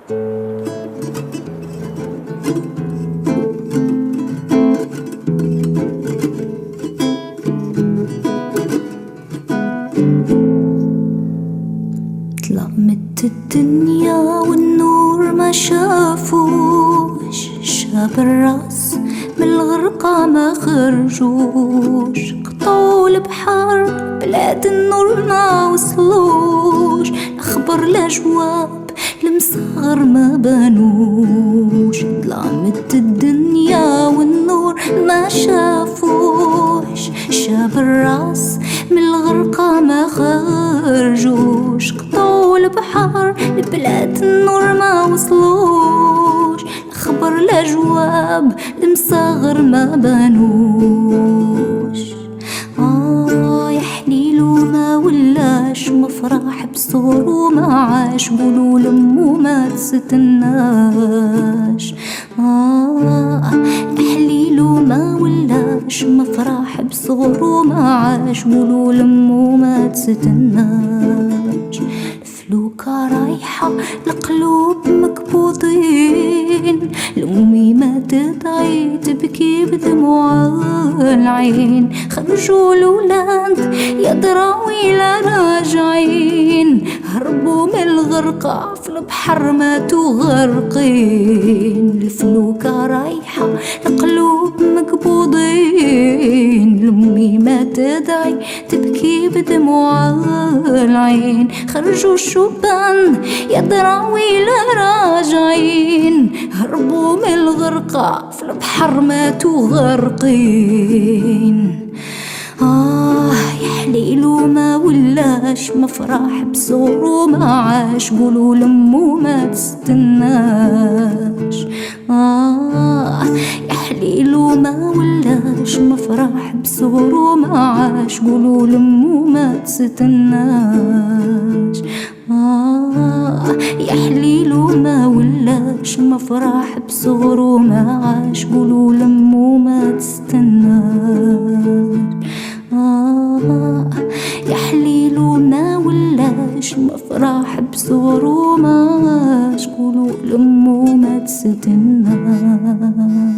ظلمت الدنيا والنور ما شافوش، شاب الراس من الغرقة ما خرجوش، قطعوا البحر بلاد النور ما وصلوش، اخبر لا جواب المصغر ما بانوش. ظلمت الدنيا والنور ما شافوش، شاب الراس من الغرقة ما خرجوش، قطعوا البحر لبلاد النور ما وصلوش، خبر لا جواب المصغر ما بانوش. يا حليلو ما ولاش مفرح بصغر وما عاش، قولوا لمو ما تستناش. يا حليلو ما ولاش مفرح بصغر وما عاش، قولوا لمو ما تستناش. الفلوكة رايحة القلوب مكبوضين، لأمي ما تدعي تبكي بدموع العين، خرجوا الولاد يا دراوي لا راجعين، هربوا من الغرقة في البحر ماتوا غرقين. الفلوكة رايحة القلوب مكبوضين، لأمي ما تدعي تبكي بدموع العين، خرجوا الشبان يا دراوي لا راجعين، هربوا من الغرقة في البحر ماتوا غرقين. يا حليلو ما ولاش مفرح بصغر وما عاش، قولوا لمو ما تستناش. يا حليلو ما ولاش مفرح بصغر وما عاش، قولوا لمو ما تستناش. يا حليلو ما ولاش مفرح بصغر وما عاش، قولوا لمو ما تستناش. يا حليلو ما ولاش مفرح بصغر وما عاش، قولوا لمو ما تستناش.